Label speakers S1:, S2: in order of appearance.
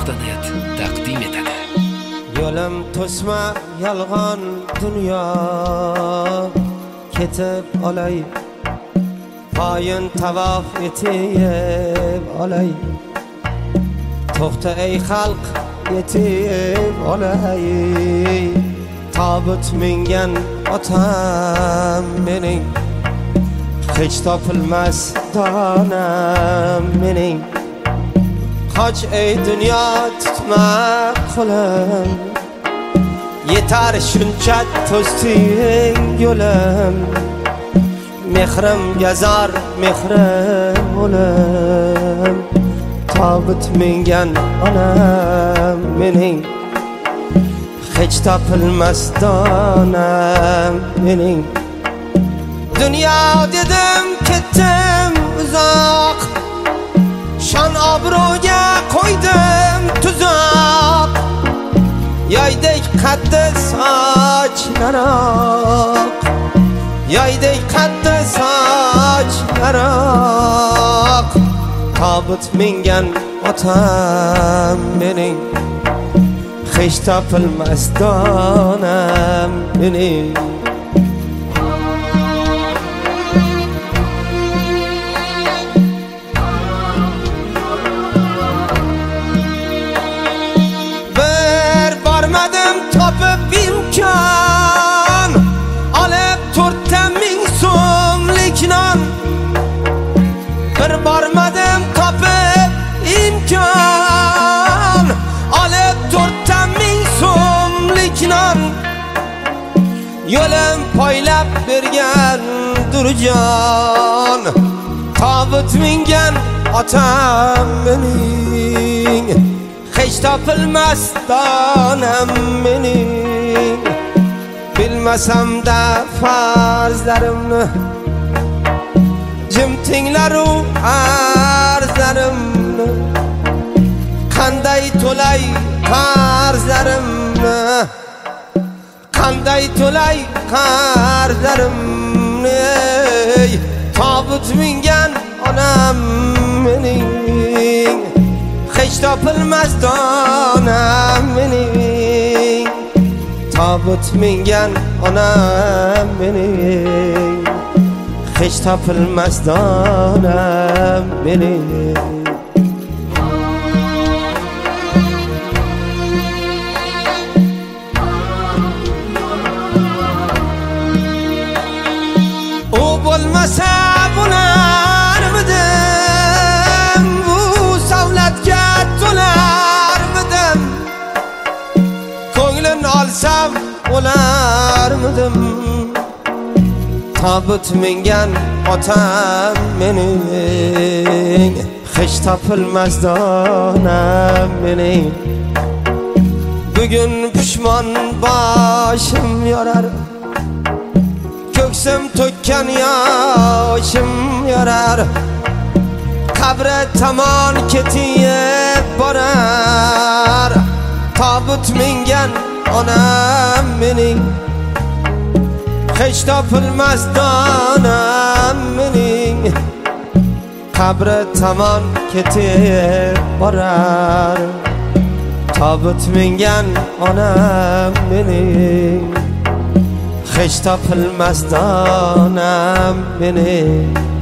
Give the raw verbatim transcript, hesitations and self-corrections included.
S1: nuqta net taqdim etadi.
S2: Yo'lim to'sma yolg'on dunyo, ketib olay poyin tavof etib olay. To'xta ey xalq yetib olay, tobut mingan otam mening, hech topilmas donam mening. Qoch ey dunyo tutma qo'lim, yetar shuncha to'sding yo'lim. Mehrim gazar mehrim o'lim, tobut mingan onam mening, hech topilmas donam mening. Dunyo dedim ketdim uzoq, shon obro'ga qo'ydim tuzoq. Yoydek qaddi sochlaroq, yoydek qaddi sochlaroq. Tobut mingan otam mening, hech topilmas donam mening. Bir bormadim topib imkon, olib to'rtta ming so'mlik non. Bir bormadim topib imkon, olib to'rtta ming so'mlik non. Yo'lim poylab bergan durjon, tobut mingan otam mening, hech topilmas donam mening. Bilmasam-da farzlarimni, jim tinglaru arzlarimni. Qanday to'lay qarzlarimni, qanday to'lay qarzlarimni. Tobut mingan onam mening, hech topilmas donam mening. Tobut mingan onam mening, hech topilmas donam mening. U bo'lmasa bo'larmidim, bu savlatga to'larmidim. Ko'nglin olsam bo'larmidim, tobut mingan otam mening, hech topilmas donam mening. Bugun pushmon boshim yorar, ko'ksim to'kkan yoshim yorar. Qabri tomon ketib borar, tobut mingan onam mening, hech topilmas donam mening. Qabri tomon ketib borar, tobut mingan onam mening, hech topilmas donam mening.